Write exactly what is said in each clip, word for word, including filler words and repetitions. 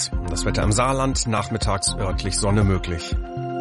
bewölkt. Das Wetter im Saarland, nachmittags örtlich Sonne möglich.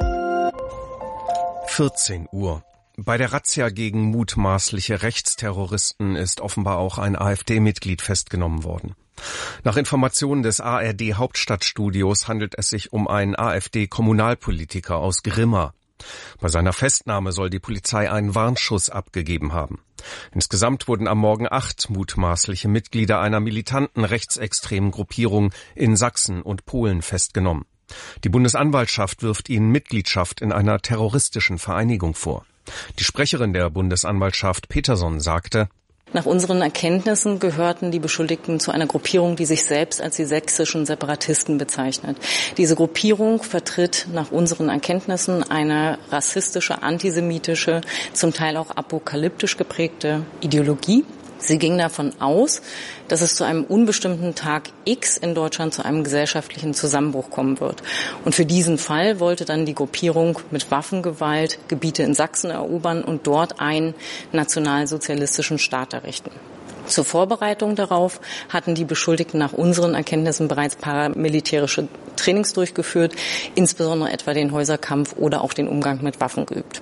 vierzehn Uhr. Bei der Razzia gegen mutmaßliche Rechtsterroristen ist offenbar auch ein AfD-Mitglied festgenommen worden. Nach Informationen des A R D-Hauptstadtstudios handelt es sich um einen AfD-Kommunalpolitiker aus Grimma. Bei seiner Festnahme soll die Polizei einen Warnschuss abgegeben haben. Insgesamt wurden am Morgen acht mutmaßliche Mitglieder einer militanten rechtsextremen Gruppierung in Sachsen und Polen festgenommen. Die Bundesanwaltschaft wirft ihnen Mitgliedschaft in einer terroristischen Vereinigung vor. Die Sprecherin der Bundesanwaltschaft Peterson sagte: Nach unseren Erkenntnissen gehörten die Beschuldigten zu einer Gruppierung, die sich selbst als die sächsischen Separatisten bezeichnet. Diese Gruppierung vertritt nach unseren Erkenntnissen eine rassistische, antisemitische, zum Teil auch apokalyptisch geprägte Ideologie. Sie ging davon aus, dass es zu einem unbestimmten Tag X in Deutschland zu einem gesellschaftlichen Zusammenbruch kommen wird. Und für diesen Fall wollte dann die Gruppierung mit Waffengewalt Gebiete in Sachsen erobern und dort einen nationalsozialistischen Staat errichten. Zur Vorbereitung darauf hatten die Beschuldigten nach unseren Erkenntnissen bereits paramilitärische Trainings durchgeführt, insbesondere etwa den Häuserkampf oder auch den Umgang mit Waffen geübt.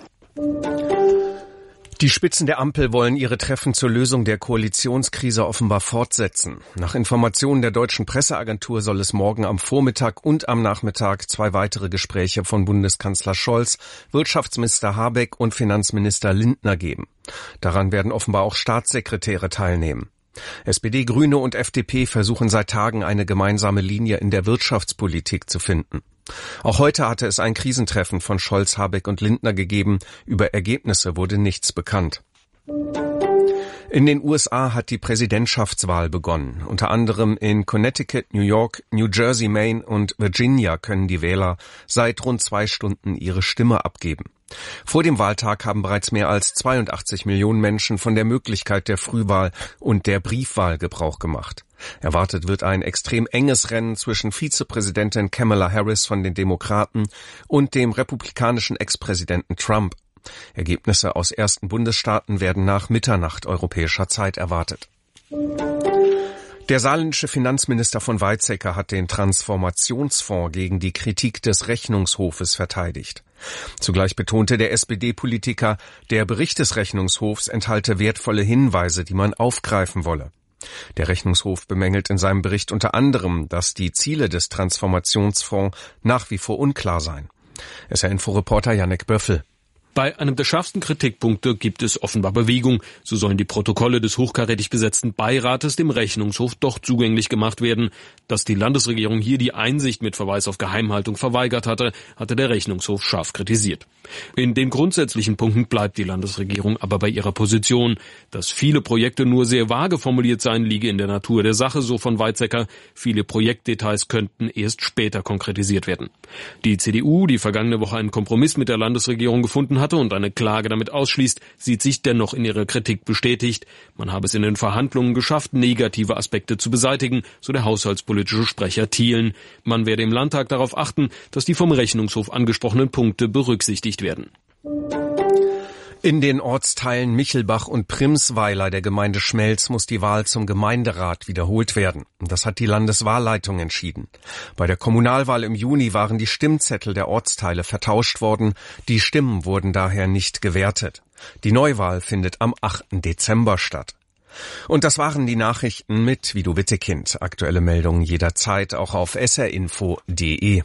Die Spitzen der Ampel wollen ihre Treffen zur Lösung der Koalitionskrise offenbar fortsetzen. Nach Informationen der deutschen Presseagentur soll es morgen am Vormittag und am Nachmittag zwei weitere Gespräche von Bundeskanzler Scholz, Wirtschaftsminister Habeck und Finanzminister Lindner geben. Daran werden offenbar auch Staatssekretäre teilnehmen. S P D, Grüne und F D P versuchen seit Tagen eine gemeinsame Linie in der Wirtschaftspolitik zu finden. Auch heute hatte es ein Krisentreffen von Scholz, Habeck und Lindner gegeben. Über Ergebnisse wurde nichts bekannt. In den U S A hat die Präsidentschaftswahl begonnen. Unter anderem in Connecticut, New York, New Jersey, Maine und Virginia können die Wähler seit rund zwei Stunden ihre Stimme abgeben. Vor dem Wahltag haben bereits mehr als zweiundachtzig Millionen Menschen von der Möglichkeit der Frühwahl und der Briefwahl Gebrauch gemacht. Erwartet wird ein extrem enges Rennen zwischen Vizepräsidentin Kamala Harris von den Demokraten und dem republikanischen Ex-Präsidenten Trump. Ergebnisse aus ersten Bundesstaaten werden nach Mitternacht europäischer Zeit erwartet. Der saarländische Finanzminister von Weizsäcker hat den Transformationsfonds gegen die Kritik des Rechnungshofes verteidigt. Zugleich betonte der S P D-Politiker, der Bericht des Rechnungshofs enthalte wertvolle Hinweise, die man aufgreifen wolle. Der Rechnungshof bemängelt in seinem Bericht unter anderem, dass die Ziele des Transformationsfonds nach wie vor unklar seien. S R-Info-Reporter Jannik Böffel. Bei einem der schärfsten Kritikpunkte gibt es offenbar Bewegung. So sollen die Protokolle des hochkarätig besetzten Beirates dem Rechnungshof doch zugänglich gemacht werden. Dass die Landesregierung hier die Einsicht mit Verweis auf Geheimhaltung verweigert hatte, hatte der Rechnungshof scharf kritisiert. In den grundsätzlichen Punkten bleibt die Landesregierung aber bei ihrer Position. Dass viele Projekte nur sehr vage formuliert seien, liege in der Natur der Sache, so von Weizsäcker. Viele Projektdetails könnten erst später konkretisiert werden. Die C D U, die vergangene Woche einen Kompromiss mit der Landesregierung gefunden hat, und eine Klage damit ausschließt, sieht sich dennoch in ihrer Kritik bestätigt. Man habe es in den Verhandlungen geschafft, negative Aspekte zu beseitigen, so der haushaltspolitische Sprecher Thielen. Man werde im Landtag darauf achten, dass die vom Rechnungshof angesprochenen Punkte berücksichtigt werden. In den Ortsteilen Michelbach und Primsweiler der Gemeinde Schmelz muss die Wahl zum Gemeinderat wiederholt werden. Das hat die Landeswahlleitung entschieden. Bei der Kommunalwahl im Juni waren die Stimmzettel der Ortsteile vertauscht worden. Die Stimmen wurden daher nicht gewertet. Die Neuwahl findet am achten Dezember statt. Und das waren die Nachrichten mit Vido Wittekind. Aktuelle Meldungen jederzeit auch auf s r info punkt d e.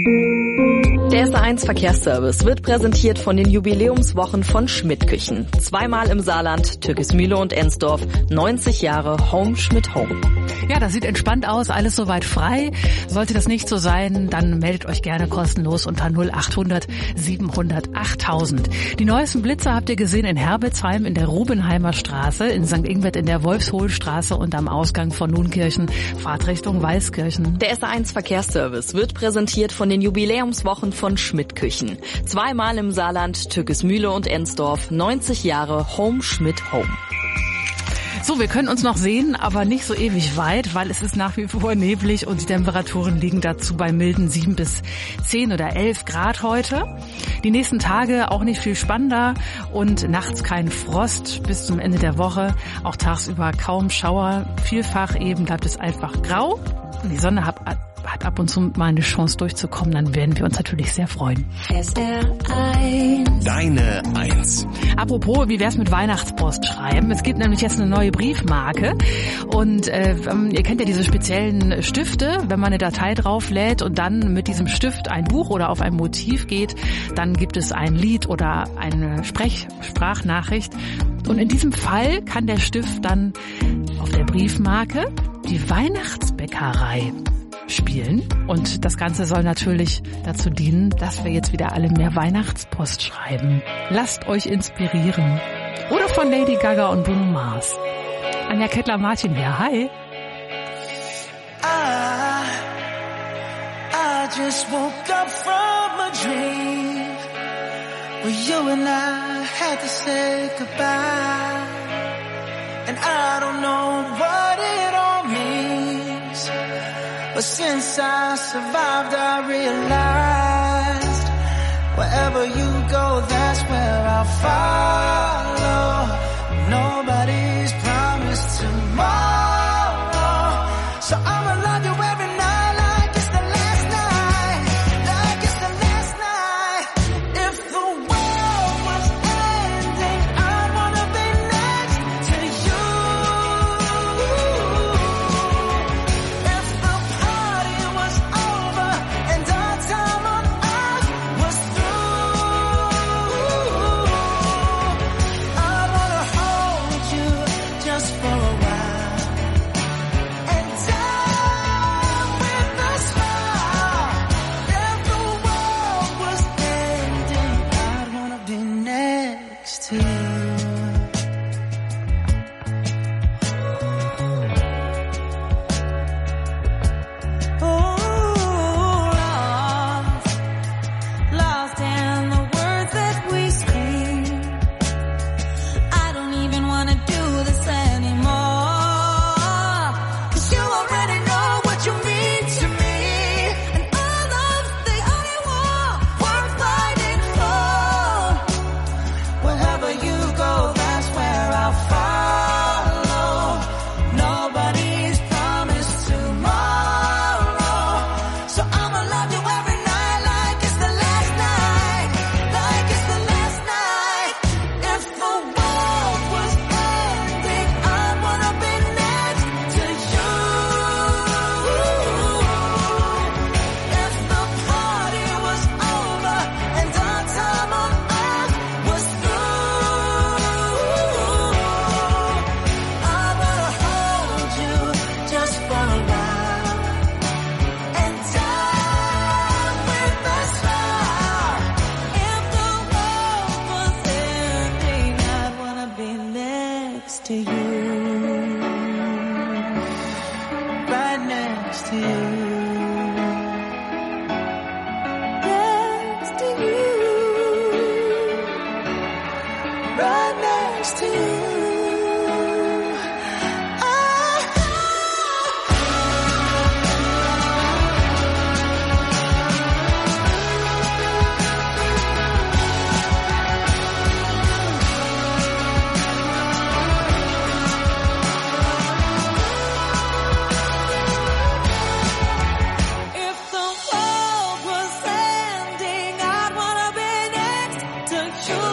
Der S R eins Verkehrsservice wird präsentiert von den Jubiläumswochen von Schmidt Küchen. Zweimal im Saarland, Türkismühle und Ensdorf. neunzig Jahre Home Schmidt Home. Ja, das sieht entspannt aus, alles soweit frei. Sollte das nicht so sein, dann meldet euch gerne kostenlos unter null achthundert siebenhundert achttausend. Die neuesten Blitze habt ihr gesehen in Herbitzheim, in der Rubenheimer Straße, in Sankt Ingbert in der Wolfshohlstraße und am Ausgang von Nunkirchen, Fahrt Richtung Weißkirchen. Der S R eins Verkehrsservice wird präsentiert von den Jubiläumswochen von Schmidt Küchen. Zweimal im Saarland, Türkismühle und Ensdorf. neunzig Jahre Home Schmidt Home. So, wir können uns noch sehen, aber nicht so ewig weit, weil es ist nach wie vor neblig und die Temperaturen liegen dazu bei milden sieben bis zehn oder elf Grad heute. Die nächsten Tage auch nicht viel spannender und nachts kein Frost bis zum Ende der Woche. Auch tagsüber kaum Schauer. Vielfach eben bleibt es einfach grau. Die Sonne hat hat ab und zu mal eine Chance durchzukommen, dann werden wir uns natürlich sehr freuen. S R eins. Deine Eins. Apropos, wie wär's mit Weihnachtspost schreiben? Es gibt nämlich jetzt eine neue Briefmarke und äh, ihr kennt ja diese speziellen Stifte, wenn man eine Datei drauflädt und dann mit diesem Stift ein Buch oder auf ein Motiv geht, dann gibt es ein Lied oder eine Sprech- Sprachnachricht und in diesem Fall kann der Stift dann auf der Briefmarke die Weihnachtsbäckerei spielen. Und das Ganze soll natürlich dazu dienen, dass wir jetzt wieder alle mehr Weihnachtspost schreiben. Lasst euch inspirieren. Oder von Lady Gaga und Bruno Mars. Anja Kettler-Martin hier. Hi. I, I just woke up from a dream where you and I had to say goodbye. And I don't know what it all means, but since I survived, I realized wherever you go, that's where I'll follow. Nobody's promised tomorrow, so I'ma love you every night like it's the last night, like it's the last night. If the world was ending, I'd wanna be next to you. If the party was over and our time on earth was through, I'd wanna hold you just for a while and die with a smile. If the world was ending, I'd wanna be next to you. Oh, lost, lost in the words that we speak. I don't even wanna do this anymore, 'cause you already know what you mean to me, and our love's the only war worth fighting for. Wherever you go, that's where I'll follow. Nobody's promised tomorrow, so I'ma love you every night like it's the last night, like it's the last night. If the world was ending, I'd wanna be next to you. If the party was over and our time on earth was through, I wanna hold you just for a while and die with a smile. If the world was ending, I'd wanna be next to you, right next to you, next to you, right next to you. If the world was ending, I'd wanna be next to you.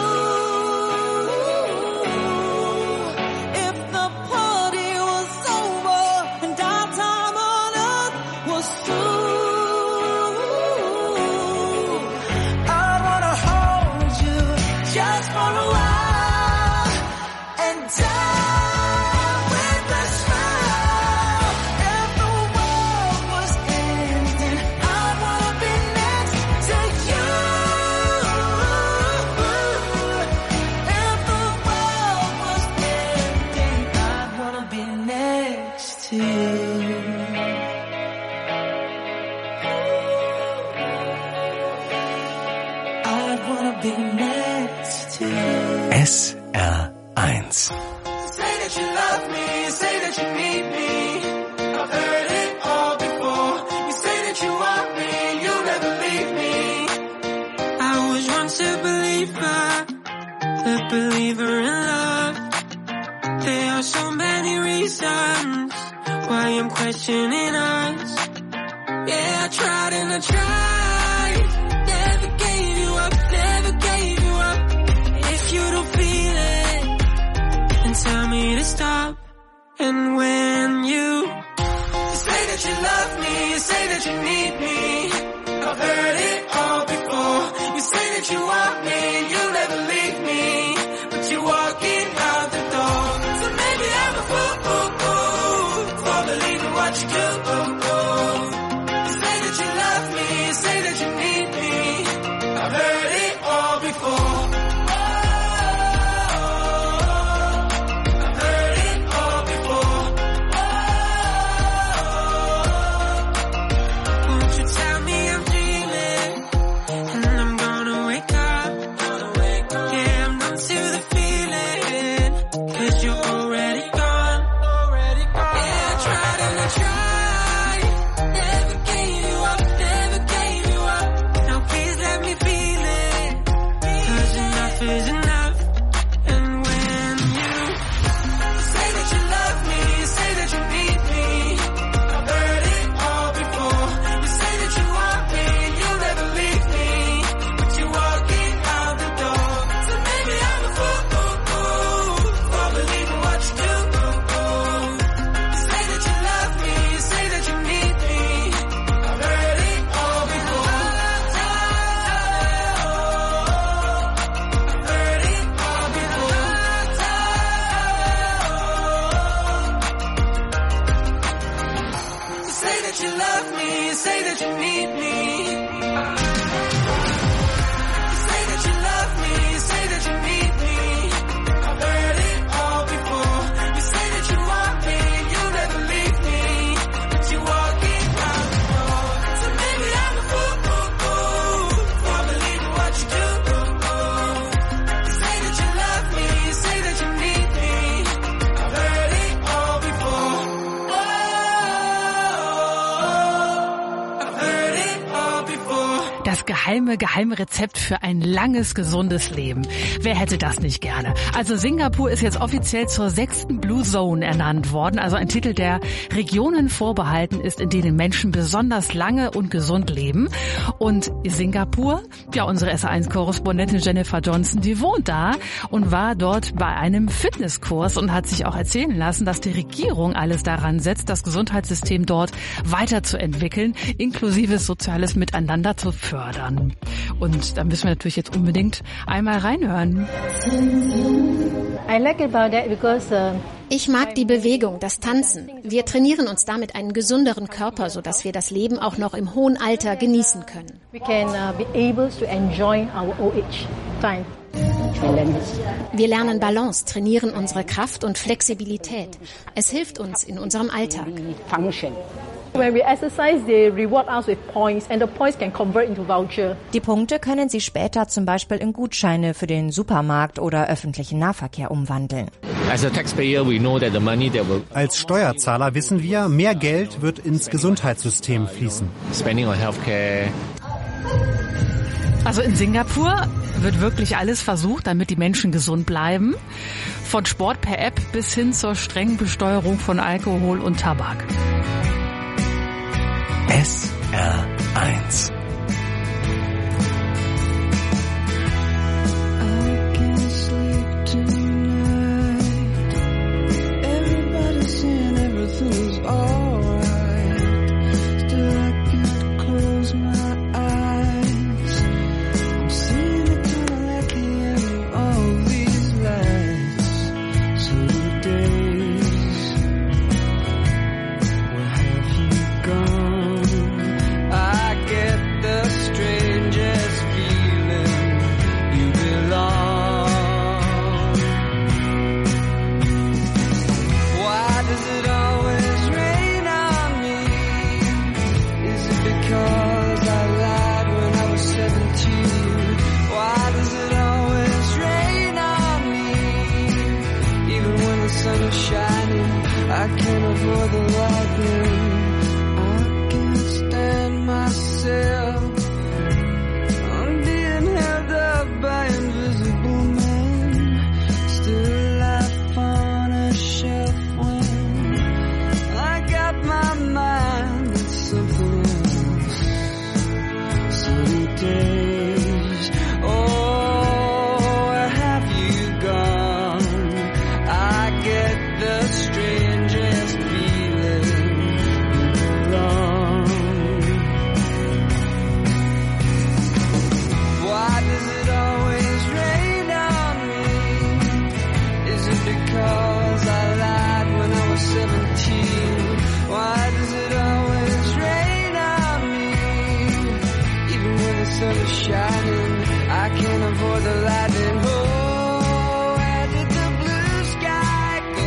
If the party was over and our time on earth was through, I'd wanna hold you just for a while and die with a smile. If the world was ending, I'd wanna be next to you. If the world was ending, I'd wanna be next to you. I'd wanna be next to you. S R eins. Say that you love me, say that you need me. I've heard it all before. You say that you want me, you'll never leave me. I was once a believer, a believer in love. There are so many reasons why I'm questioning us. Yeah, tried and I tried. Never gave you up, never gave you up. If you don't feel it, then tell me to stop. And when you say that you love me, you say that you need me, I've heard it all before. You say that you want me and you'll never leave me, but you're walking out the door. So maybe I'm a fool for believing what you do. You say that you love me, you say that you need me, I've heard it all before. Das geheime, geheime Rezept für ein langes, gesundes Leben. Wer hätte das nicht gerne? Also Singapur ist jetzt offiziell zur sechsten Blue Zone ernannt worden, also ein Titel, der Regionen vorbehalten ist, in denen Menschen besonders lange und gesund leben. Und Singapur, ja, unsere S A eins Korrespondentin Jennifer Johnson, die wohnt da und war dort bei einem Fitnesskurs und hat sich auch erzählen lassen, dass die Regierung alles daran setzt, das Gesundheitssystem dort weiterzuentwickeln, inklusive soziales Miteinander zu fördern. Und da müssen wir natürlich jetzt unbedingt einmal reinhören. Ich mag die Bewegung, das Tanzen. Wir trainieren uns damit einen gesünderen Körper, sodass wir das Leben auch noch im hohen Alter genießen können. Wir lernen Balance, trainieren unsere Kraft und Flexibilität. Es hilft uns in unserem Alltag. Die Punkte können Sie später zum Beispiel in Gutscheine für den Supermarkt oder öffentlichen Nahverkehr umwandeln. Als Steuerzahler wissen wir, mehr Geld wird ins Gesundheitssystem fließen. Also in Singapur wird wirklich alles versucht, damit die Menschen gesund bleiben. Von Sport per App bis hin zur strengen Besteuerung von Alkohol und Tabak. S R eins. shining. I can't avoid the lightning. Oh, where did the blue sky go?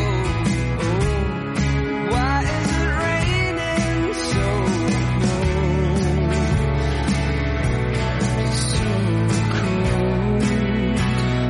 Oh, why is it raining so cold? So cold.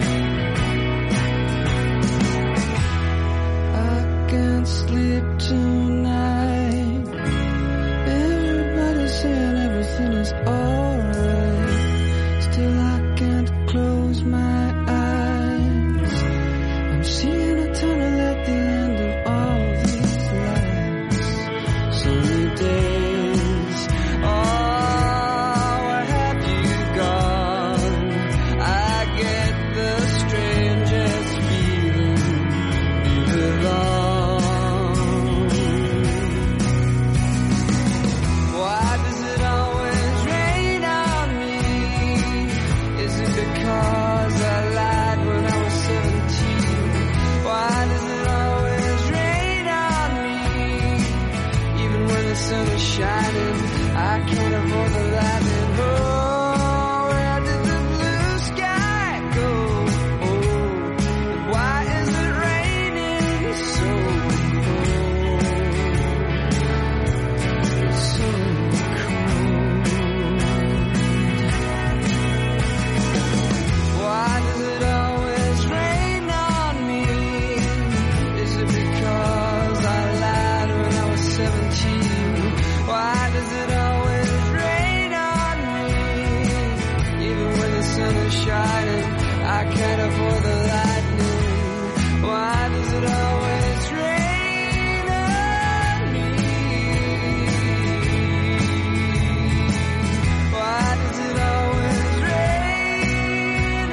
I can't sleep tonight. Everybody's saying everything is alright. Still I can't close my eyes. I'm seeing a tunnel at the end of all these lights. So many days. Oh, where have you gone? I get the strangest feeling you belong. Why does it always rain on me? Is it because I lied when I was seventeen? Why does it always rain on me? Even when the sun is shining, I can't avoid the lightning. Oh, where did the blue sky go? Oh, why is it raining so cold? So cold. Why does it always rain on me? Is it because I lied when I was seventeen? Why does it always rain on me? Even when the sun is shining, I can't avoid the lightning. Why does it always rain on me? Why does it always rain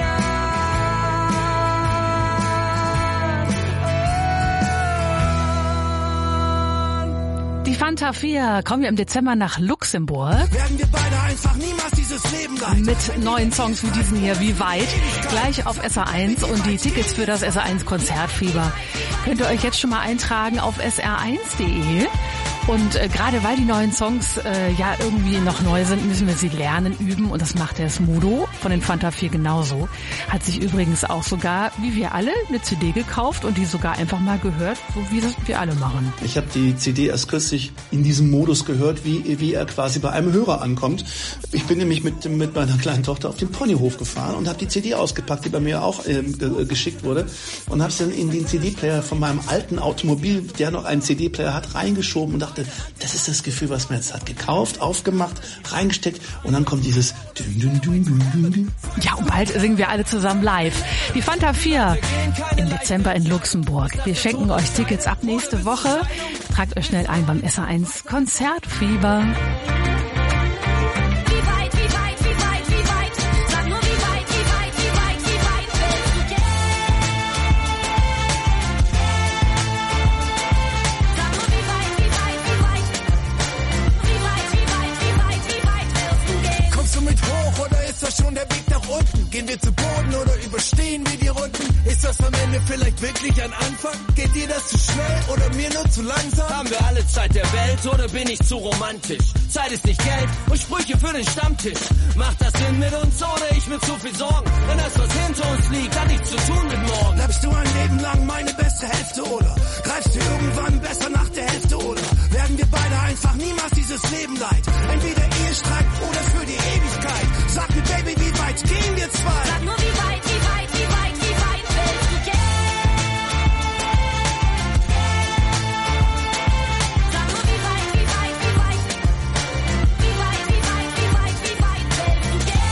on? Die Fanta vier kommen wir im Dezember nach Luxemburg. Werden wir beide einfach niemals dieses Leben leiden. Mit neuen Songs wie diesen hier, Wie weit, gleich auf S R eins und die Tickets für das S R eins Konzertfieber könnt ihr euch jetzt schon mal eintragen auf s r eins punkt d e. Und äh, gerade weil die neuen Songs äh, ja irgendwie noch neu sind, müssen wir sie lernen, üben und das macht der Smudo von den Fanta vier genauso. Hat sich übrigens auch sogar, wie wir alle, eine C D gekauft und die sogar einfach mal gehört, so wie das wir alle machen. Ich habe die C D erst kürzlich in diesem Modus gehört, wie, wie er quasi bei einem Hörer ankommt. Ich bin nämlich mit, mit meiner kleinen Tochter auf den Ponyhof gefahren und habe die C D ausgepackt, die bei mir auch ähm, ge- geschickt wurde und habe sie dann in den C D-Player von meinem alten Automobil, der noch einen C D-Player hat, reingeschoben und dachte, das ist das Gefühl, was man jetzt hat. Gekauft, aufgemacht, reingesteckt und dann kommt dieses Dün, Dün, Dün, Dün, Dün, Dün. Ja, und bald singen wir alle zusammen live. Die Fanta vier im Dezember in Luxemburg. Wir schenken euch Tickets ab nächste Woche. Tragt euch schnell ein beim S R eins Konzertfieber. Schon der Weg nach unten? Gehen wir zu Boden oder überstehen wir die Runden? Ist das am Ende vielleicht wirklich ein Anfang? Geht dir das zu schnell oder mir nur zu langsam? Haben wir alle Zeit der Welt oder bin ich zu romantisch? Zeit ist nicht Geld und Sprüche für den Stammtisch. Macht das Sinn mit uns oder ich mit zu viel Sorgen? Wenn das, was hinter uns liegt, hat nichts zu tun mit morgen. Bleibst du ein Leben lang meine beste Hälfte oder greifst du irgendwann besser nach der Hälfte oder werden wir beide einfach niemals dieses Leben leid? Entweder Ehestreit oder für die Ewigkeit. Sag mir, Baby, wie weit gehen wir zwei? Sag nur, wie weit, wie weit, wie weit, wie weit willst du gehen? Sag nur, wie weit, wie weit, wie weit, wie weit, wie weit, wie weit, wie weit willst du gehen?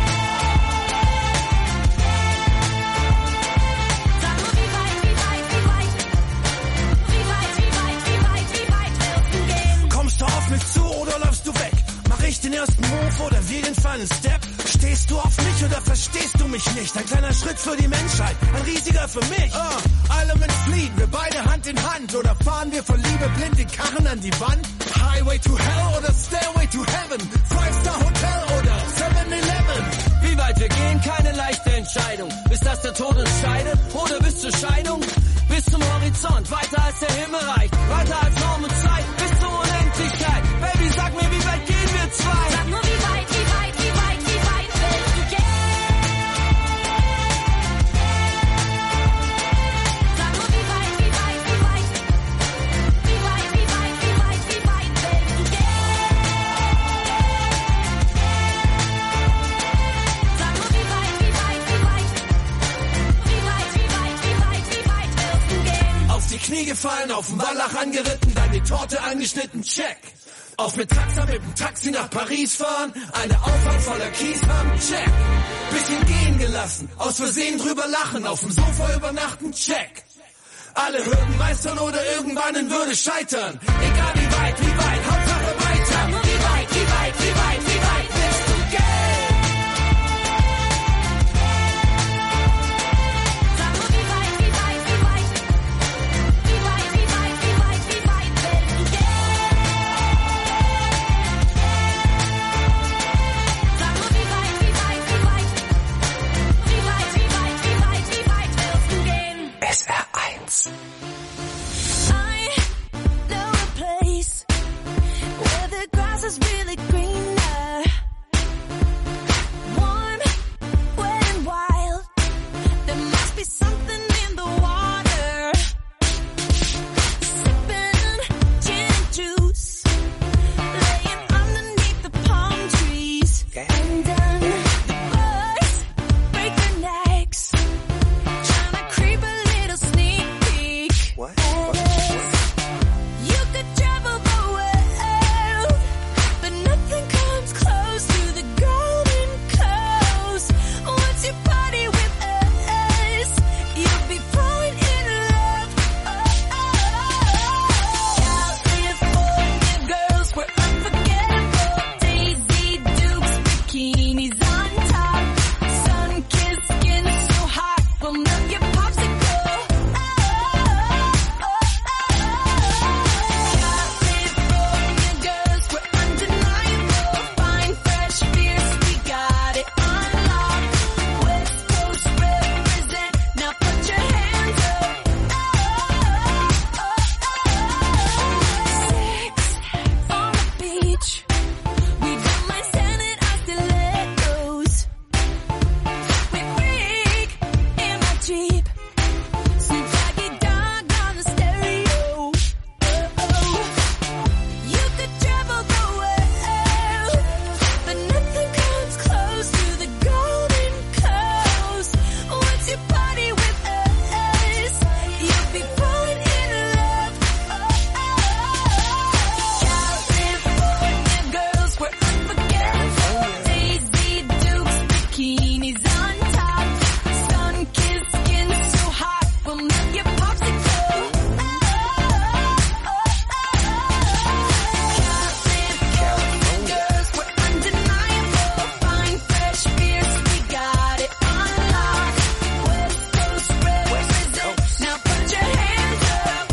Sag nur, wie weit, wie weit, wie weit, wie weit, wie weit, wie weit, wie weit willst du gehen? Kommst du auf mich zu oder läufst du weg? Mach ich den ersten Move oder wir den Final Step? Stehst du auf mich oder verstehst du mich nicht? Ein kleiner Schritt für die Menschheit, ein riesiger für mich. Uh, Element fliehen, wir beide Hand in Hand. Oder fahren wir von Liebe blind den Karren an die Wand? Highway to Hell oder Stairway to Heaven? Five-Star Hotel oder seven eleven? Wie weit wir gehen, keine leichte Entscheidung. Bis dass der Tod uns scheidet oder bis zur Scheidung? Bis zum Horizont, weiter als der Himmel reicht. Weiter als Raum und Zeit, bis zur Unendlichkeit. Baby, sag mir, wie weit gehen wir zwei? Sag nur, wie weit, wie weit, wie weit, wie weit willst gefallen, auf dem Wallach angeritten, dann die Torte angeschnitten, check. Auf mit Taxa mit dem Taxi nach Paris fahren, eine Auffahrt voller Kies haben, check. Bisschen gehen gelassen, aus Versehen drüber lachen, auf dem Sofa übernachten, check. Alle Hürden meistern oder irgendwann in Würde scheitern. Egal wie weit, wie weit, Hauptsache weiter. Wie weit, wie weit, wie weit, wie weit willst du gehen? Sag nur wie weit, wie weit, wie weit. Wie weit, wie weit, wie weit, wie weit willst du gehen? Sag nur wie weit, wie weit, wie weit. Wie weit, wie weit, wie weit, wie weit willst du gehen? S R eins. Is really greener, warm, wet and wild. There must be something in the water. Sipping gin and juice, laying underneath the palm trees. And then the birds break their necks, trying to creep a little sneak peek. What? What? You could travel the world, but nothing comes close to the golden coast. Once you party with us, you'll be falling in love. Oh, oh, oh. California girls were unforgettable. Daisy Dukes, bikinis on top. Sun-kissed skin so hot, we'll melt your popsicle. Oh, oh, oh, oh. California girls were undeniable. Fine, fresh, fierce, we got it on lock. West Coast represent, now put your hands up. Oh, oh, oh. Sex on the beach. We don't mind standing our stilettos. We freak in my Jeep. Snoop Doggy Dogg on the stereo. Oh, oh. You could travel the world, but nothing comes close to the golden coast. Once you party with us, you'll be falling in love. Oh, oh, oh. California girls were unforgettable. Daisy Dukes, bikinis on top. Sun-kissed skin so hot, we'll melt your popsicle. Oh, oh, oh, California girls were undeniable. Fine, fresh, fierce, we got it on lock. West Coast represent, now put your hands up.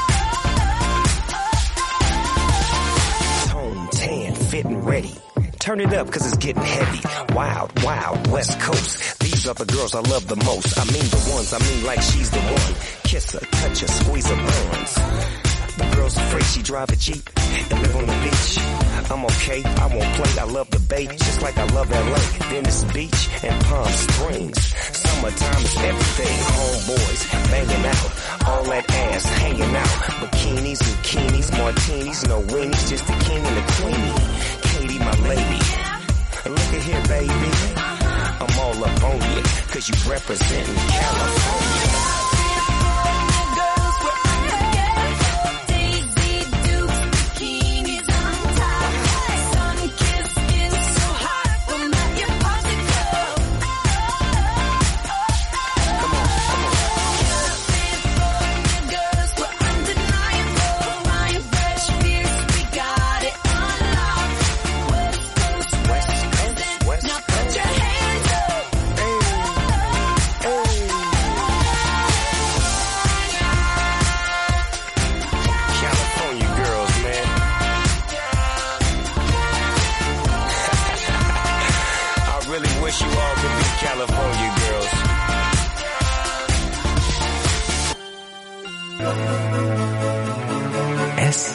Tone tan, fit and ready. Turn it up cause it's getting heavy. Wild, wild, West Coast. These are the girls I love the most. I mean the ones, I mean like she's the one. Kiss her, touch her, squeeze her buns. The girl's afraid she drive a Jeep and live on the beach. I'm okay, I won't play, I love the bay, just like I love L A. Venice Beach and Palm Springs. Summertime is everything, homeboys banging out. All that ass hanging out. Bikinis, bikinis, martinis, no weenies, just the king and the queenie. Katie, my lady. Look at here, baby. I'm all up on you, cause you representing California. Girls were unforgettable. Daisy Dukes, bikinis on top. Sun-kissed skin so hot, we'll melt your popsicle. Oh, oh, oh, oh. California girls were undeniable. Fine, fresh, fierce, we got it on lock. West Coast represent, now put your hands up. California girls, man. I really wish you all could be California girls. S.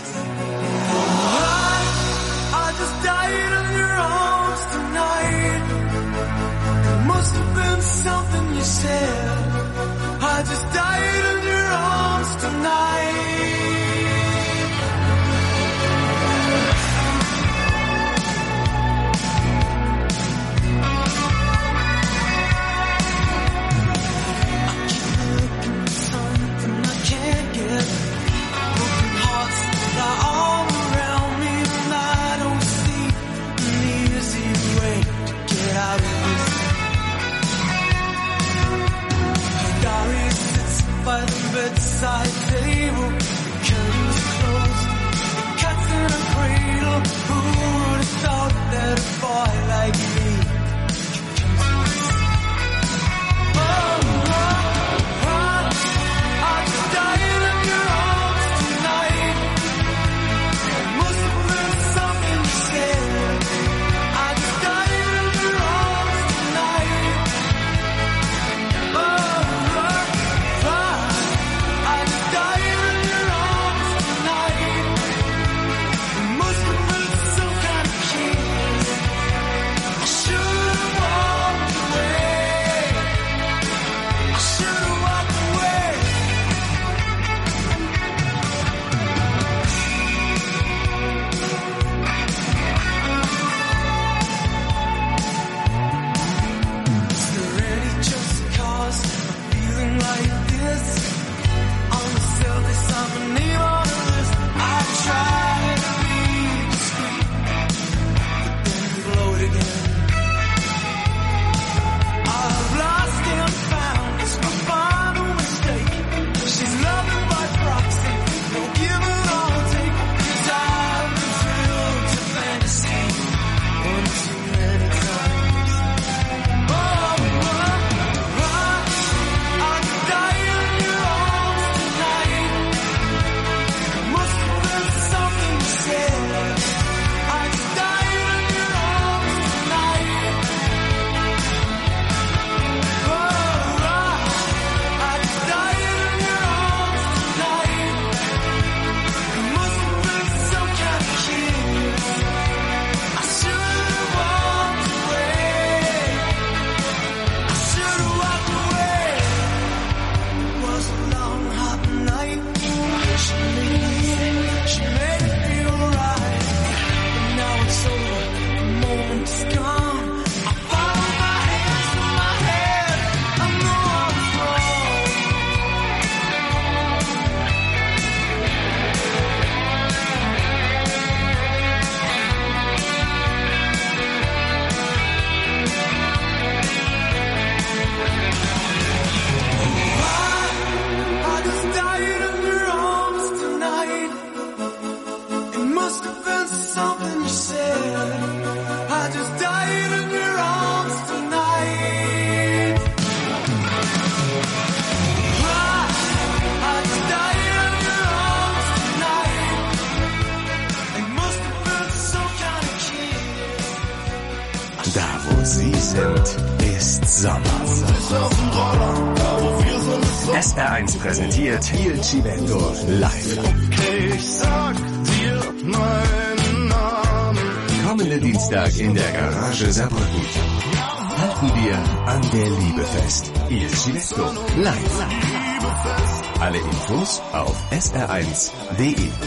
I just died in your arms tonight. It must have been something you said. I just died in your arms tonight. I keep looking for something I can't get. Da wo sie sind, ist Sommer. S R eins präsentiert Il Cimento live. Ich sag dir meinen Namen. Kommenden Dienstag in der Garage Saarbrücken. Halten wir an der Liebe fest. Il Cimento live. Alle Infos auf S R eins punkt D E.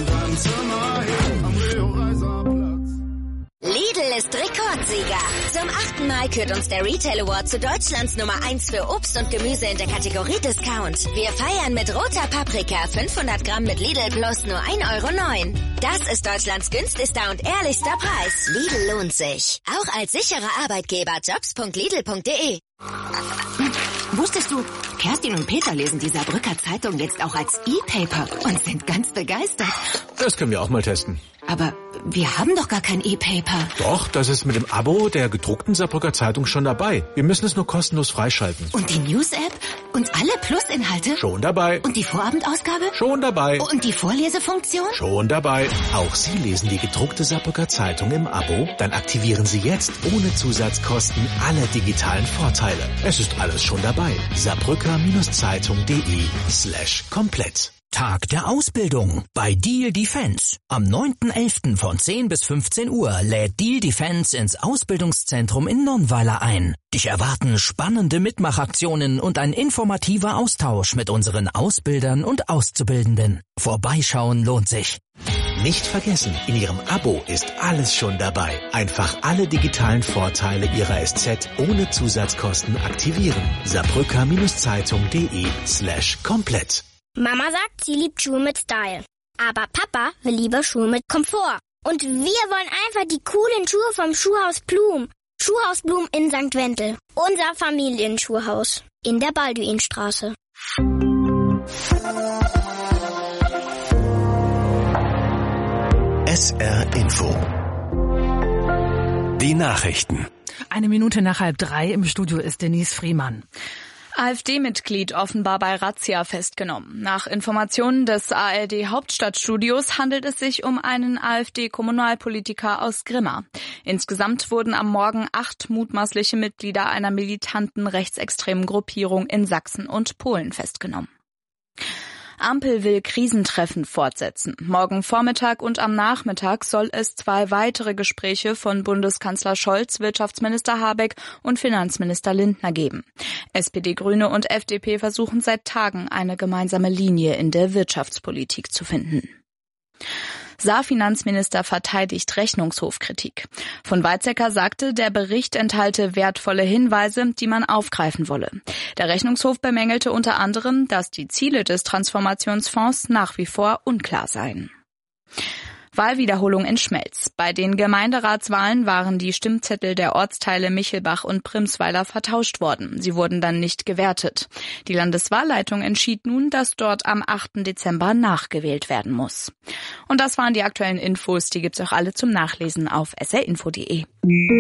Lidl ist Rekordsieger. Zum achten Mal kürt uns der Retail Award zu Deutschlands Nummer eins für Obst und Gemüse in der Kategorie Discount. Wir feiern mit roter Paprika fünfhundert Gramm mit Lidl Plus nur ein Euro neun. Das ist Deutschlands günstigster und ehrlichster Preis. Lidl lohnt sich. Auch als sicherer Arbeitgeber. jobs punkt lidl punkt de. Wusstest du, Kerstin und Peter lesen die Saarbrücker Zeitung jetzt auch als E-Paper und sind ganz begeistert. Das können wir auch mal testen. Aber wir haben doch gar kein E-Paper. Doch, das ist mit dem Abo der gedruckten Saarbrücker Zeitung schon dabei. Wir müssen es nur kostenlos freischalten. Und die News-App? Und alle Plus-Inhalte? Schon dabei. Und die Vorabendausgabe? Schon dabei. Und die Vorlesefunktion? Schon dabei. Auch Sie lesen die gedruckte Saarbrücker Zeitung im Abo? Dann aktivieren Sie jetzt ohne Zusatzkosten alle digitalen Vorteile. Es ist alles schon dabei. Saarbrücker-Zeitung.de slash komplett. Tag der Ausbildung bei Deal Defense. Am neunten elften von zehn bis fünfzehn Uhr lädt Deal Defense ins Ausbildungszentrum in Nonnweiler ein. Dich erwarten spannende Mitmachaktionen und ein informativer Austausch mit unseren Ausbildern und Auszubildenden. Vorbeischauen lohnt sich. Nicht vergessen, in Ihrem Abo ist alles schon dabei. Einfach alle digitalen Vorteile Ihrer S Z ohne Zusatzkosten aktivieren. Saarbrücker-Zeitung.de slash komplett. Mama sagt, sie liebt Schuhe mit Style. Aber Papa will lieber Schuhe mit Komfort. Und wir wollen einfach die coolen Schuhe vom Schuhhaus Blum. Schuhhaus Blum in Sankt Wendel. Unser Familienschuhhaus. In der Balduinstraße. S R Info. Die Nachrichten. Eine Minute nach halb drei im Studio ist Denise Friemann. AfD-Mitglied offenbar bei Razzia festgenommen. Nach Informationen des A R D-Hauptstadtstudios handelt es sich um einen AfD-Kommunalpolitiker aus Grimma. Insgesamt wurden am Morgen acht mutmaßliche Mitglieder einer militanten rechtsextremen Gruppierung in Sachsen und Polen festgenommen. Ampel will Krisentreffen fortsetzen. Morgen Vormittag und am Nachmittag soll es zwei weitere Gespräche von Bundeskanzler Scholz, Wirtschaftsminister Habeck und Finanzminister Lindner geben. S P D, Grüne und F D P versuchen seit Tagen, eine gemeinsame Linie in der Wirtschaftspolitik zu finden. Saar-Finanzminister verteidigt Rechnungshofkritik. Von Weizsäcker sagte, der Bericht enthalte wertvolle Hinweise, die man aufgreifen wolle. Der Rechnungshof bemängelte unter anderem, dass die Ziele des Transformationsfonds nach wie vor unklar seien. Wahlwiederholung in Schmelz. Bei den Gemeinderatswahlen waren die Stimmzettel der Ortsteile Michelbach und Primsweiler vertauscht worden. Sie wurden dann nicht gewertet. Die Landeswahlleitung entschied nun, dass dort am achten Dezember nachgewählt werden muss. Und das waren die aktuellen Infos. Die gibt's auch alle zum Nachlesen auf s r info punkt de.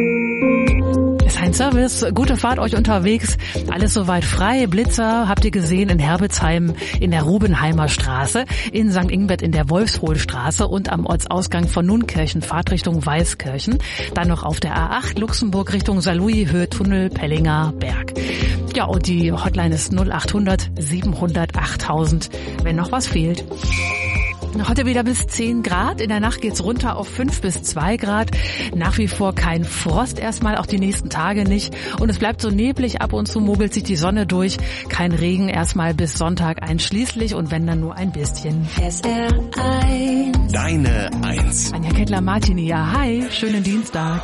Ist ein Service. Gute Fahrt euch unterwegs. Alles soweit frei. Blitzer habt ihr gesehen in Herbitzheim in der Rubenheimer Straße, in Sankt Ingbert in der Wolfshohlstraße und am Ortsausgang von Nunkirchen, Fahrtrichtung Weißkirchen. Dann noch auf der A acht Luxemburg Richtung Saarlouis, Höhe Tunnel, Pellinger Berg. Ja, und die Hotline ist null achthundert siebenhundert achttausend, wenn noch was fehlt. Heute wieder bis zehn Grad. In der Nacht geht's runter auf fünf bis zwei Grad. Nach wie vor kein Frost erstmal, auch die nächsten Tage nicht. Und es bleibt so neblig, ab und zu mogelt sich die Sonne durch. Kein Regen erstmal bis Sonntag einschließlich und wenn dann nur ein bisschen. S R eins. Deine Eins. Anja Kettler-Martini, ja, hi, schönen Dienstag.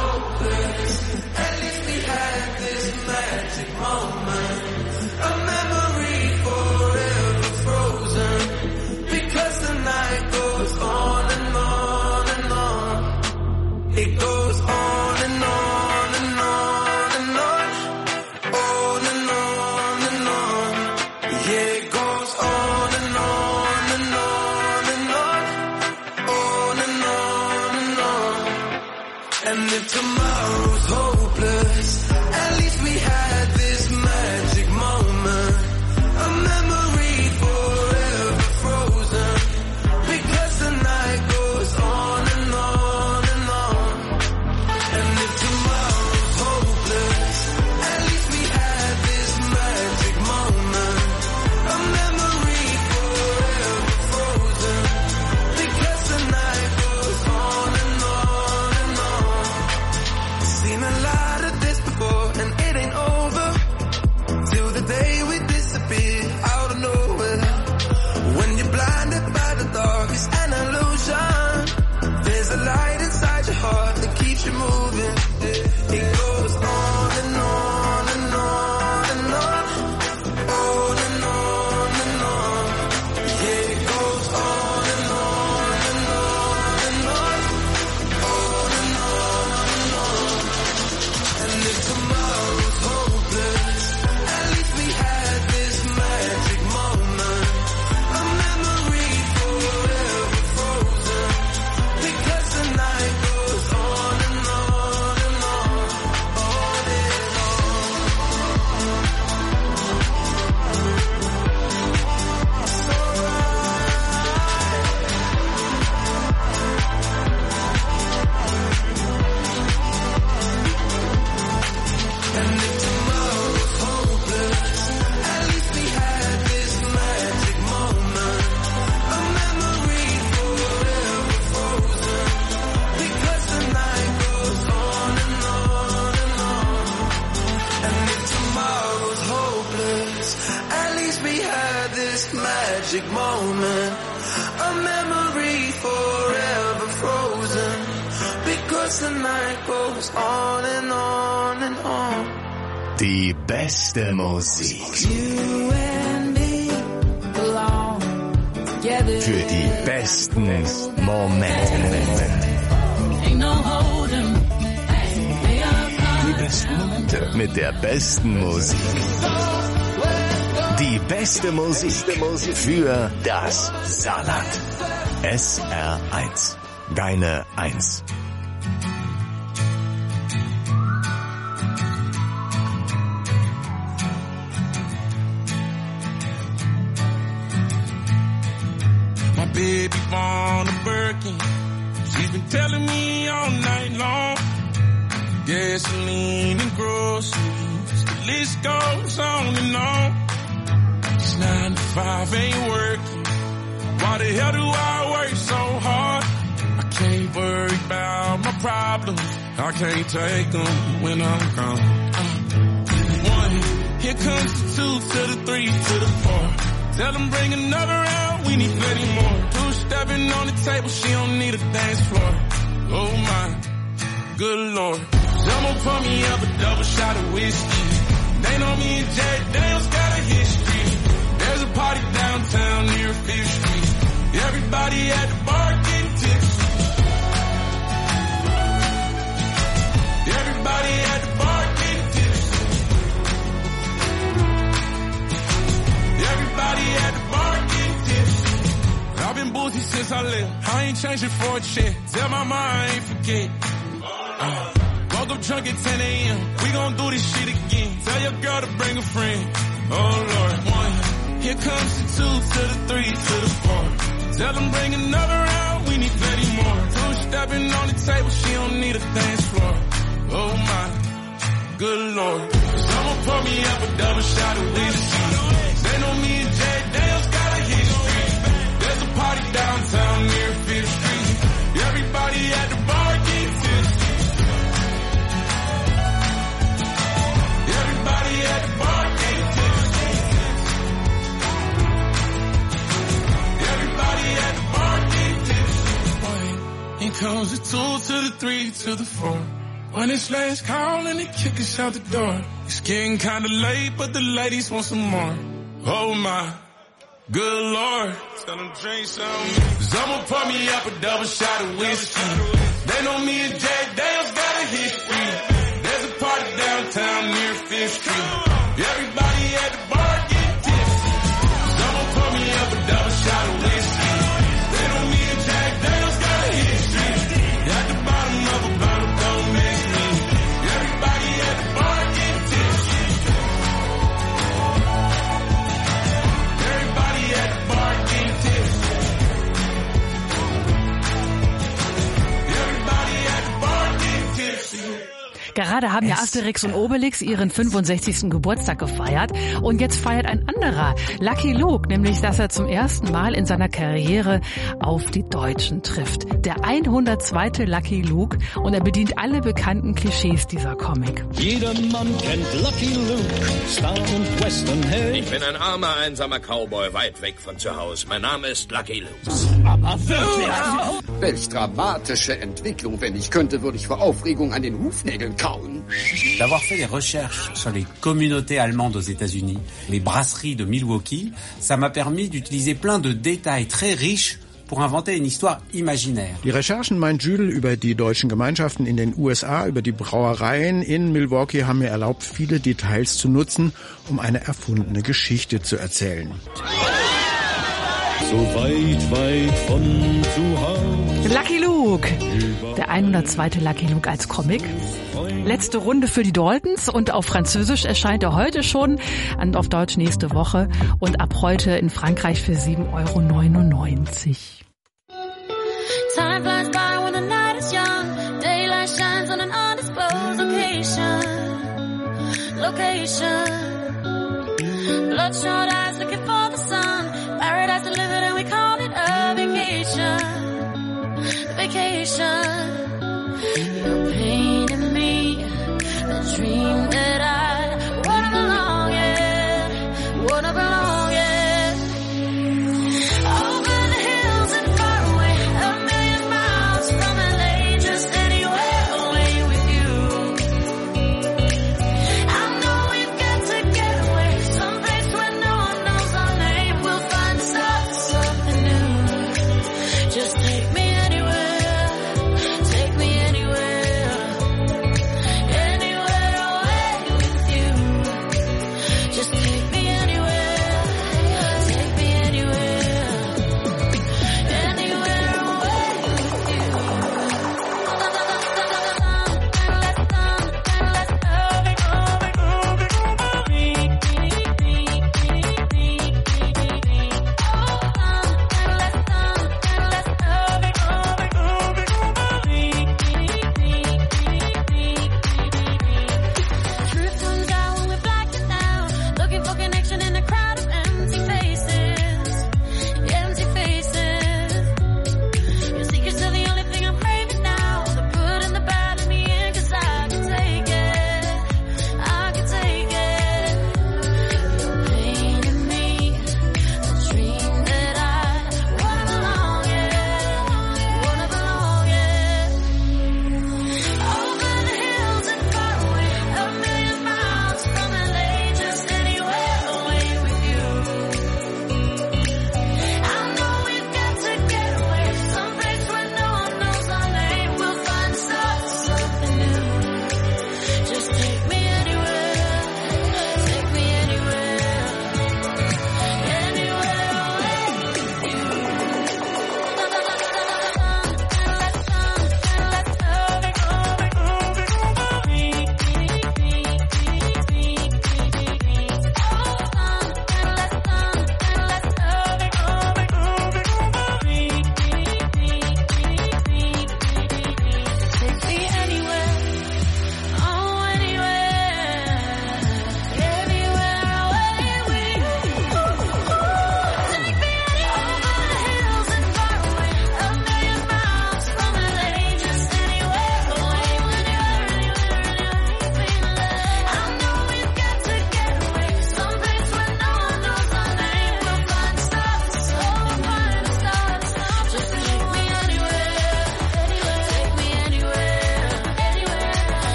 It goes on and on and on and on, on and on and on. Yeah, it goes on and on and on and on, on and on and on. And if tomorrow's hopeless, at least we had this man. this magic moment, a memory forever frozen, because the night goes on and on and on. Die beste Musik. Für die besten Momente. Die besten Momente mit der besten Musik. Die beste Musik für das Saarland. S R eins. Deine Eins. Baby born a Birkin. She's been telling me all night long. Gasoline and groceries, the list goes on and on. It's nine to five, ain't working. Why the hell do I work so hard? I can't worry about my problems. I can't take them when I'm gone. Uh, one, here comes the two to the three to the four. Tell them bring another round, we need plenty more. Two stepping on the table, she don't need a dance floor. Oh my, good lord. Someone pour me up a double shot of whiskey. They know me and Jack Daniels got a history. There's a party downtown near Fifth Street. Everybody at the bar getting tipsy. Everybody at the bar getting tipsy. Everybody at the bar getting tipsy. I've been boozy since I left. I ain't changing for a check. Tell my mama I ain't forget. Uh, woke up drunk at ten a.m. We gon' do this shit again. Tell your girl to bring a friend. Oh Lord, one. Here comes the two to the three to the four. Tell them bring another round. We need plenty more. Two stepping on the table. She don't need a dance floor. Oh my, good lord. Someone pour me up a double shot of whiskey. They know me and Jack Daniels got a history. There's a party downtown near Fifth Street. Everybody at the bar getting tipsy. Everybody at the bar getting tipsy. Everybody at the bar getting tipsy. Here comes the two to the three to the four. When it's last call and they kick us out the door. It's getting kinda late, but the ladies want some more. Oh my, good lord. Tell them drink some. Someone pour me up a double shot of whiskey. They know me and Jack Daniels got a history. There's a party downtown near Fifth Street. Everybody at the bar getting tipsy. Someone pour me up a double shot of whiskey. They know me and Jack Daniels got a history. At the bottom of a bottle, don't mix me. Everybody at the bar getting tipsy. Everybody at the bar getting tipsy. Everybody at the bar getting tipsy. Gerade haben ja Asterix und Obelix ihren fünfundsechzigsten Geburtstag gefeiert und jetzt feiert ein anderer, Lucky Luke, nämlich dass er zum ersten Mal in seiner Karriere auf die Deutschen trifft. Der hundertzweite Lucky Luke und er bedient alle bekannten Klischees dieser Comic. Jeder Mann kennt Lucky Luke, Star und Westernheld. Ich bin ein armer, einsamer Cowboy weit weg von zu Hause. Mein Name ist Lucky Luke. Aber wirklich? Welch dramatische Entwicklung. Wenn ich könnte, würde ich vor Aufregung an den Hufnägeln kauen. D'avoir fait des recherches sur les communautés allemandes aux États-Unis, les brasseries de Milwaukee, ça m'a permis d'utiliser plein de détails très riches pour inventer une histoire imaginaire. Die Recherchen, meint Jules, über die deutschen Gemeinschaften in den U S A, über die Brauereien in Milwaukee haben mir erlaubt, viele Details zu nutzen, um eine erfundene Geschichte zu erzählen. So weit, weit von zu Hause. Lucky Luke, der hundertzweite Lucky Luke als Comic. Letzte Runde für die Daltons und auf Französisch erscheint er heute schon und auf Deutsch nächste Woche und ab heute in Frankreich für sieben Euro neunundneunzig. Time flies by when the night is young. Daylight shines on an undisclosed location. Location. Bloodshot eyes looking for the sun. Paradise delivered and we call it a vacation. Vacation. You're painting me a dream that I wanna belong in. Wanna belong in.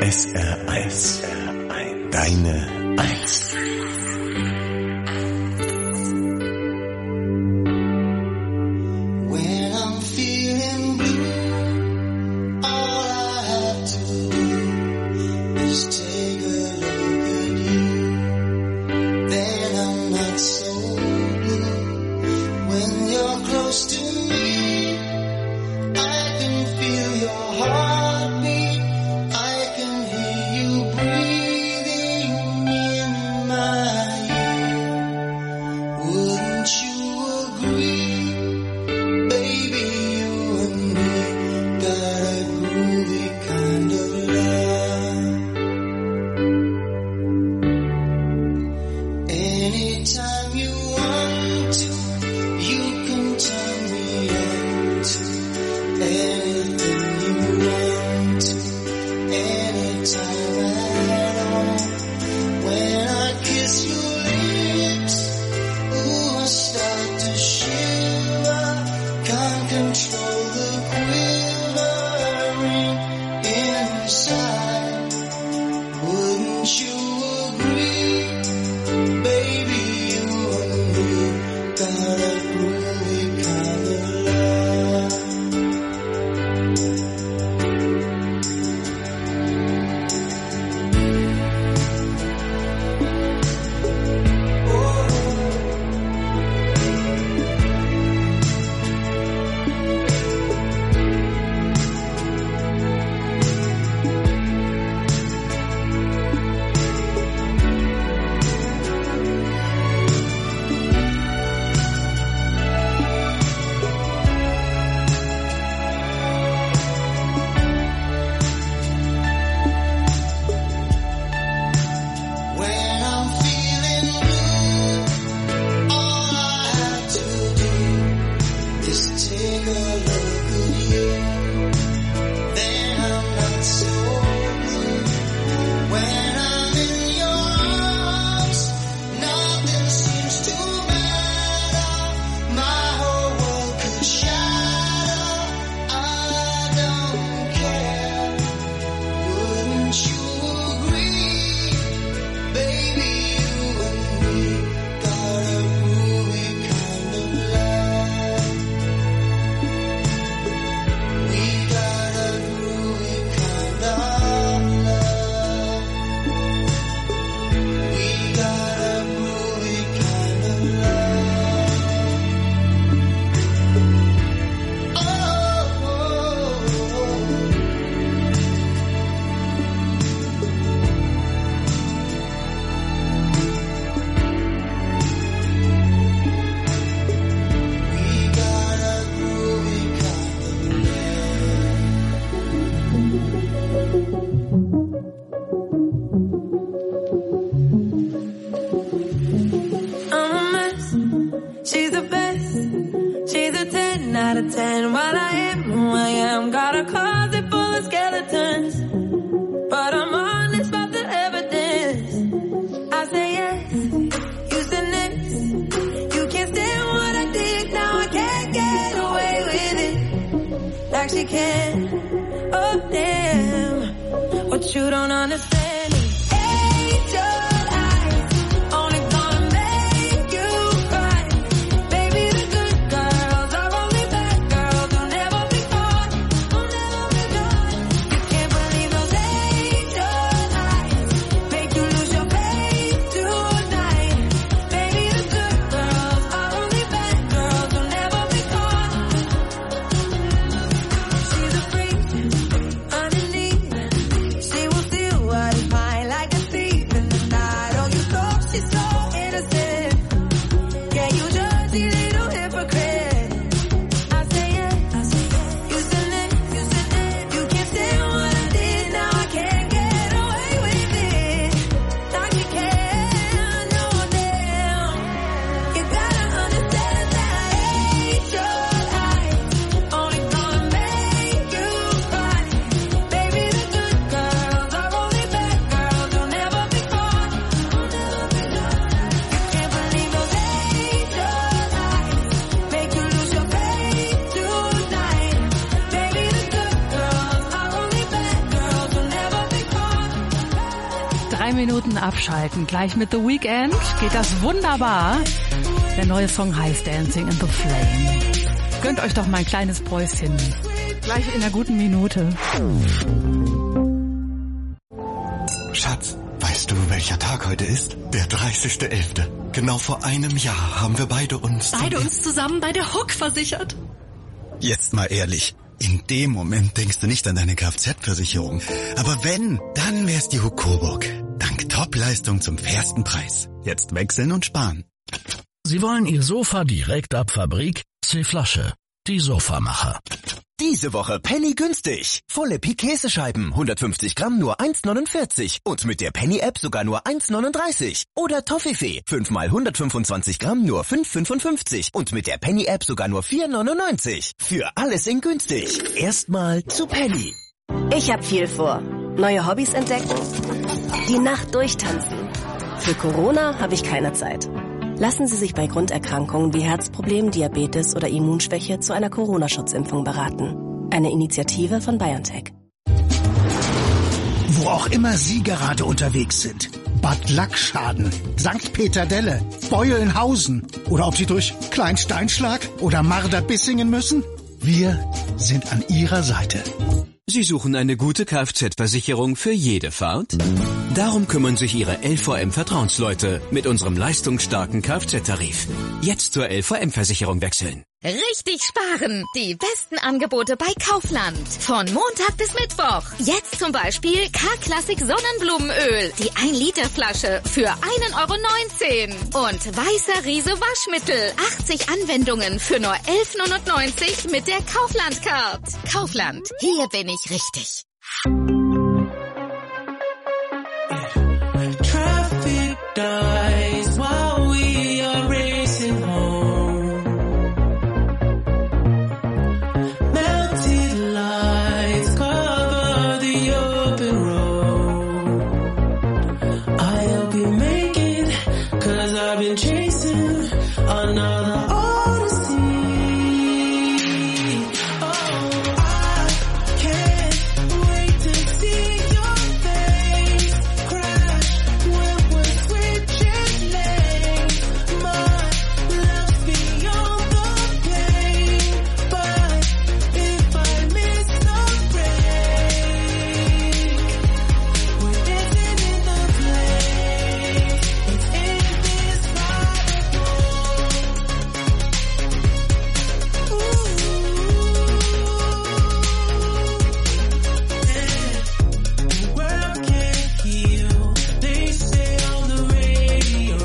S R eins. Deine Eins. When I'm feeling blue, all I have to do is take a look at you. Then I'm not so blue. When you're close to me, I can feel your heartbeat. I can hear you breathing in my ear. Wouldn't you agree? Baby, you and me got a groovy kind of love. Anytime you want to, you can turn me on to anything you want to, anytime at all. When I kiss your lips, ooh, I start to shiver. Can't control the quivering inside. Wouldn't you agree? Baby, you and me got a groovy kind of love. When I'm feeling blue, all I have to do is take a look at you. Then I'm not so blue. When I'm in your arms, nothing seems to matter. My whole world could shatter. I don't care. Wouldn't you agree? Baby, you and me got a groovy kind of love. We got a groovy kind of love. We got a groovy kind of love. Oh, oh, oh. We got a groovy kind of I'm a mess. She's the best. She's a ten out of ten. While I am who I am, got a closet full of skeletons. But I'm honest about the evidence. I say yes, you said next. You can't stand what I did, now I can't get away with it. Like she can. Oh damn. What you don't understand is angel eyes. Only gonna make you cry. Baby, the good girls are only bad girls who'll never be caught. Who'll never be caught. You can't believe those angel eyes. Make you lose your faith tonight. Baby, the good girls are only bad girls who'll never be caught. She's a freak underneath. She will steal what besten abschalten. Gleich mit The Weeknd geht das wunderbar. Der neue Song heißt Dancing in the Flame. Gönnt euch doch mal ein kleines Päuschen. Gleich in einer guten Minute. Schatz, weißt du, welcher Tag heute ist? Der dreißigster elfte Genau vor einem Jahr haben wir beide uns... Beide uns zusammen bei der Hook versichert. Jetzt mal ehrlich, in dem Moment denkst du nicht an deine Kfz-Versicherung. Aber wenn, dann wär's die Hook Coburg. Dank Top-Leistung zum fairsten Preis. Jetzt wechseln und sparen. Sie wollen Ihr Sofa direkt ab Fabrik? C-Flasche, die Sofamacher. Diese Woche Penny günstig. Volle Pique-Käsescheiben, hundertfünfzig Gramm nur eins neunundvierzig. Und mit der Penny-App sogar nur eins neununddreißig. Oder Toffifee, fünf mal hundertfünfundzwanzig Gramm nur fünf fünfundfünfzig. Und mit der Penny-App sogar nur vier neunundneunzig. Für alles in günstig. Erstmal zu Penny. Ich hab viel vor. Neue Hobbys entdecken, die Nacht durchtanzen. Für Corona habe ich keine Zeit. Lassen Sie sich bei Grunderkrankungen wie Herzproblemen, Diabetes oder Immunschwäche zu einer Corona-Schutzimpfung beraten. Eine Initiative von BioNTech. Wo auch immer Sie gerade unterwegs sind. Bad Lackschaden, Sankt Peter-Delle, Beulenhausen oder ob Sie durch Kleinsteinschlag oder Marder-Bissingen müssen. Wir sind an Ihrer Seite. Sie suchen eine gute Kfz-Versicherung für jede Fahrt? Darum kümmern sich Ihre L V M-Vertrauensleute mit unserem leistungsstarken Kfz-Tarif. Jetzt zur L V M-Versicherung wechseln. Richtig sparen! Die besten Angebote bei Kaufland. Von Montag bis Mittwoch. Jetzt zum Beispiel K-Klassik Sonnenblumenöl. Die ein Liter Flasche für ein Euro neunzehn. Und Weißer Riese Waschmittel. achtzig Anwendungen für nur elf neunundneunzig mit der Kaufland-Card. Kaufland. Hier bin ich richtig. Traffic dies while we are racing home. Melted lights cover the open road. I hope you make it, 'cause I've been chasing another odyssey. Oh, I can't wait to see your face crash when we're switching lanes. My love's beyond the pain, but if I miss the break, we're dancing in the flames. It's indescribable. Ooh. The world can't heal, they say on the radio.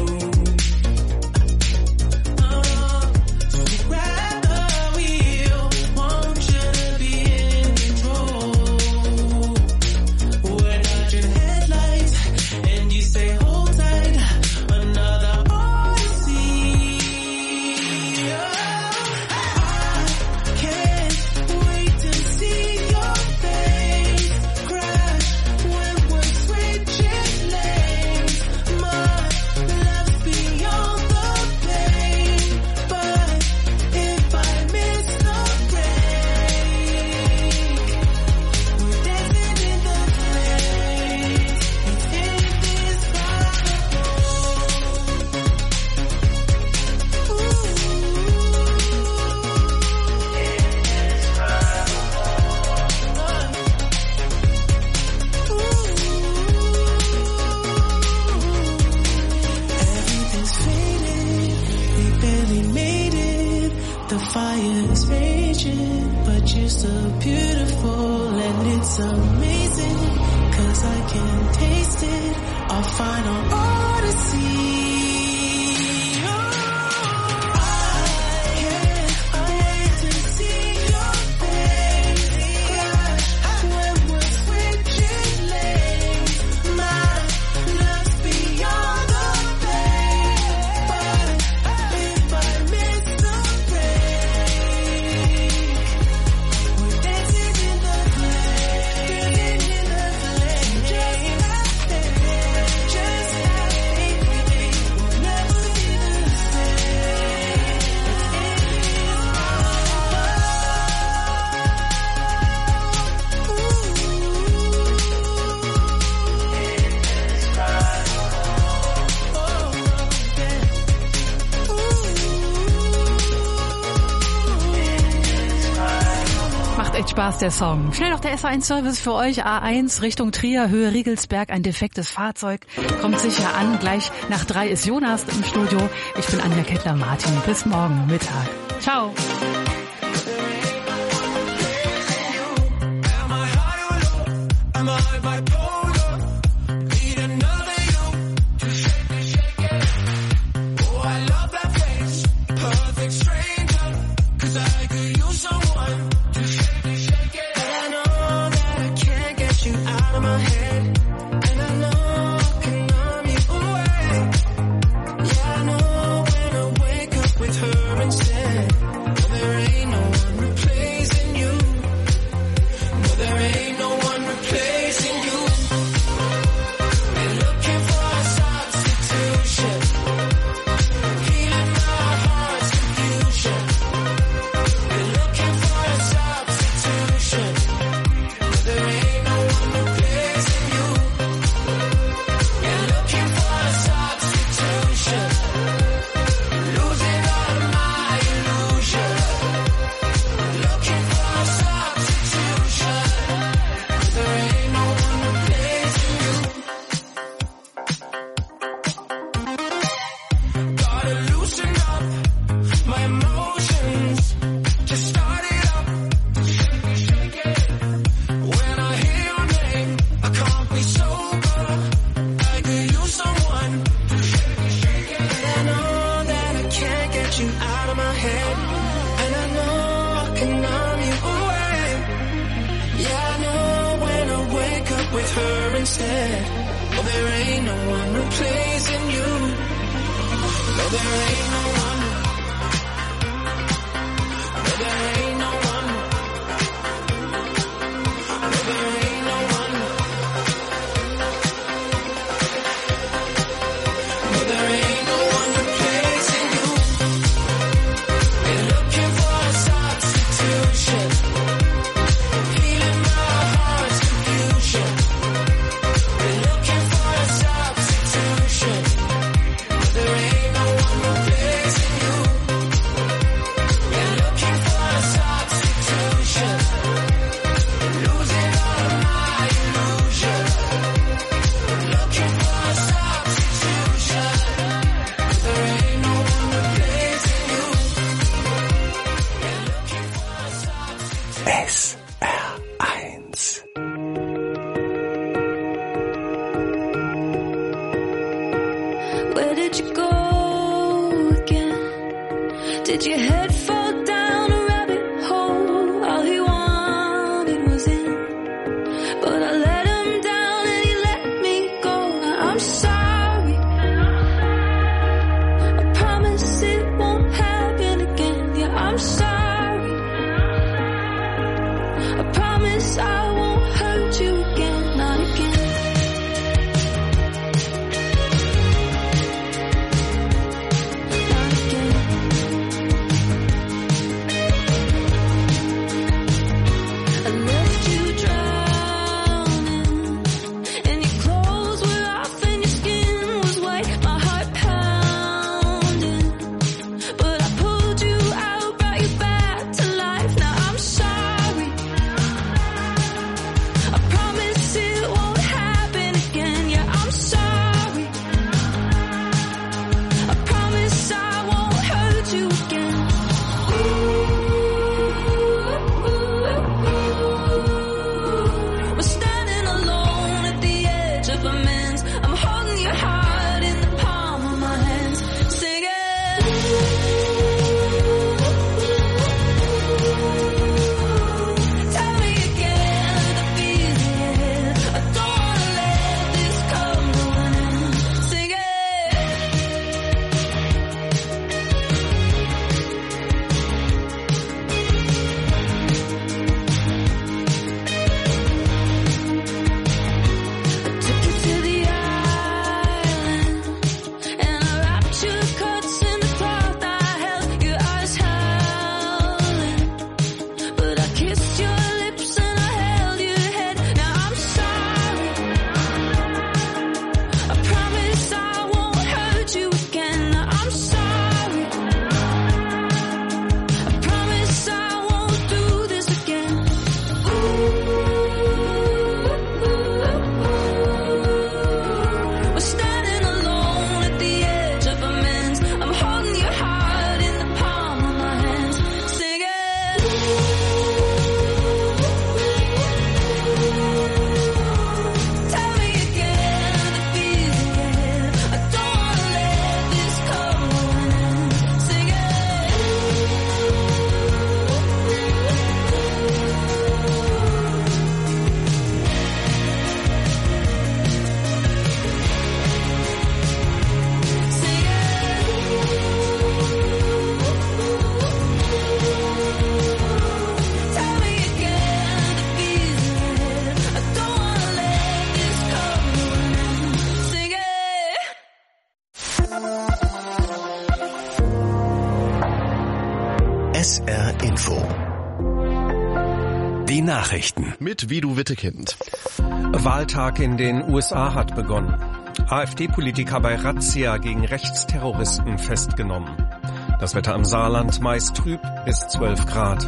Uh, so grab the wheel, want you to be in control. We're dodging headlights, and you say hold tight, another odyssey. I can't wait to see your face crash when we're switching lanes. My love's beyond the pain, but if I miss the break, we're dancing in the flames. It's indescribable. Everything's faded, we barely made it. The fire is raging, but you're so beautiful and it's amazing. 'Cause I can taste it, our final odyssey. Oh, I can't wait to see your face crash when we're switching lanes. My love's beyond the pain, but if I miss the break, we're dancing in the flames, dancing in the flames, just like that, just like Spaß, der Song. Schnell noch der S A eins Service für euch. A eins Richtung Trier, Höhe Riegelsberg, ein defektes Fahrzeug. Kommt sicher an. Gleich nach drei ist Jonas im Studio. Ich bin Anja Kettler-Martin. Bis morgen Mittag. Ciao. S R Info. Die Nachrichten. Mit Vidu Wittekind. Wahltag in den U S A hat begonnen. AfD-Politiker bei Razzia gegen Rechtsterroristen festgenommen. Das Wetter am Saarland meist trüb bis zwölf Grad.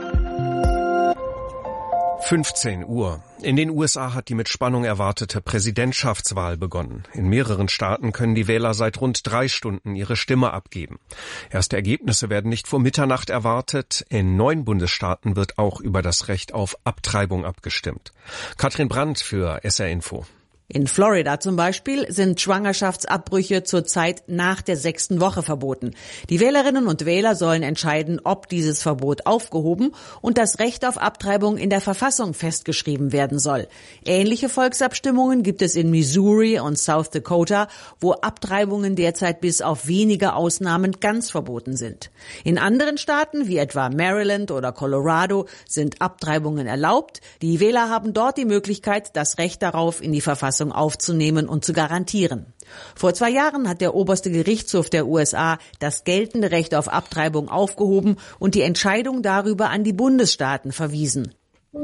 fünfzehn Uhr. In den U S A hat die mit Spannung erwartete Präsidentschaftswahl begonnen. In mehreren Staaten können die Wähler seit rund drei Stunden ihre Stimme abgeben. Erste Ergebnisse werden nicht vor Mitternacht erwartet. In neun Bundesstaaten wird auch über das Recht auf Abtreibung abgestimmt. Katrin Brandt für S R Info. In Florida zum Beispiel sind Schwangerschaftsabbrüche zurzeit nach der sechsten Woche verboten. Die Wählerinnen und Wähler sollen entscheiden, ob dieses Verbot aufgehoben und das Recht auf Abtreibung in der Verfassung festgeschrieben werden soll. Ähnliche Volksabstimmungen gibt es in Missouri und South Dakota, wo Abtreibungen derzeit bis auf wenige Ausnahmen ganz verboten sind. In anderen Staaten, wie etwa Maryland oder Colorado, sind Abtreibungen erlaubt. Die Wähler haben dort die Möglichkeit, das Recht darauf in die Verfassung aufzunehmen und zu garantieren. Vor zwei Jahren hat der oberste Gerichtshof der U S A das geltende Recht auf Abtreibung aufgehoben und die Entscheidung darüber an die Bundesstaaten verwiesen.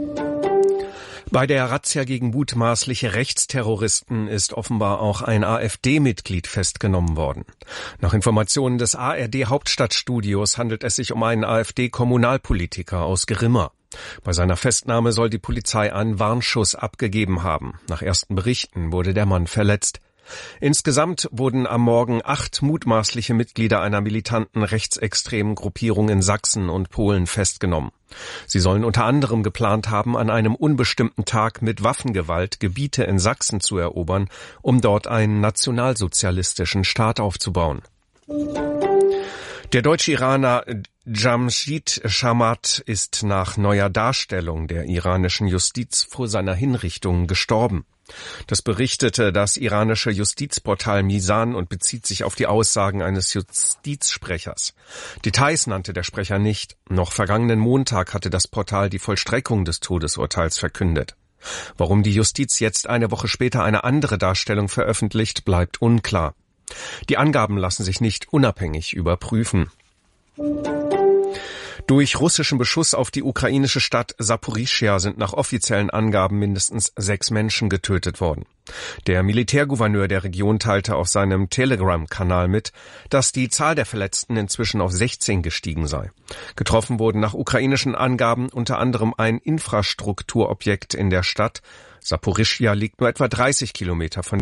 Bei der Razzia gegen mutmaßliche Rechtsterroristen ist offenbar auch ein AfD-Mitglied festgenommen worden. Nach Informationen des A R D-Hauptstadtstudios handelt es sich um einen AfD-Kommunalpolitiker aus Grimma. Bei seiner Festnahme soll die Polizei einen Warnschuss abgegeben haben. Nach ersten Berichten wurde der Mann verletzt. Insgesamt wurden am Morgen acht mutmaßliche Mitglieder einer militanten rechtsextremen Gruppierung in Sachsen und Polen festgenommen. Sie sollen unter anderem geplant haben, an einem unbestimmten Tag mit Waffengewalt Gebiete in Sachsen zu erobern, um dort einen nationalsozialistischen Staat aufzubauen. Der deutsche Iraner Jamshid Shamat ist nach neuer Darstellung der iranischen Justiz vor seiner Hinrichtung gestorben. Das berichtete das iranische Justizportal Misan und bezieht sich auf die Aussagen eines Justizsprechers. Details nannte der Sprecher nicht. Noch vergangenen Montag hatte das Portal die Vollstreckung des Todesurteils verkündet. Warum die Justiz jetzt eine Woche später eine andere Darstellung veröffentlicht, bleibt unklar. Die Angaben lassen sich nicht unabhängig überprüfen. Durch russischen Beschuss auf die ukrainische Stadt Saporischschja sind nach offiziellen Angaben mindestens sechs Menschen getötet worden. Der Militärgouverneur der Region teilte auf seinem Telegram-Kanal mit, dass die Zahl der Verletzten inzwischen auf sechzehn gestiegen sei. Getroffen wurden nach ukrainischen Angaben unter anderem ein Infrastrukturobjekt in der Stadt. Saporischschja liegt nur etwa dreißig Kilometer von